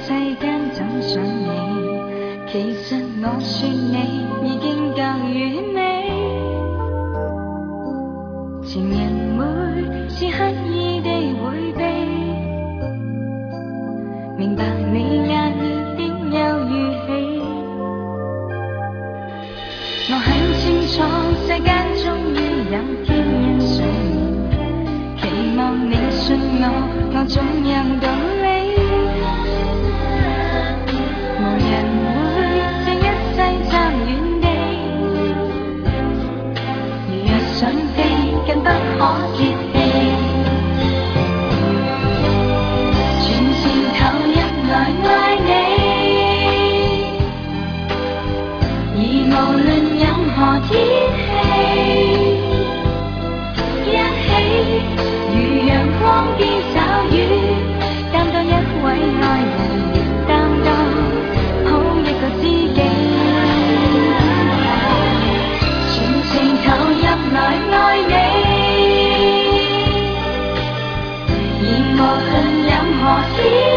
世間走上你，其實我說你已經夠完美。情人每次刻意地迴避，明白你壓抑點有語氣。我很清楚世間終於有天欣賞你，期望你信我總有道理。無人會這一世站原地，如若想飛更不可接地，全情投入來愛你，而無論任何天氣，一起如陽光兼驟雨，擔當一位愛人，亦擔當好一個知己。全情投入來愛你，而無論任何天